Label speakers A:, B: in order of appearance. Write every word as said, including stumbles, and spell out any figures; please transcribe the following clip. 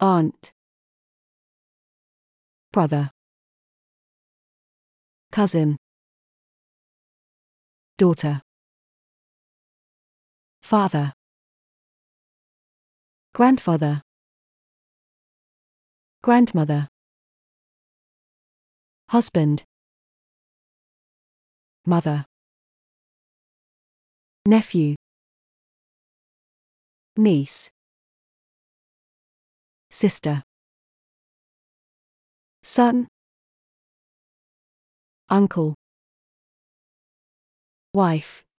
A: aunt, brother, cousin, daughter, father, grandfather, grandmother, husband, mother, nephew, niece, sister, son, uncle, wife,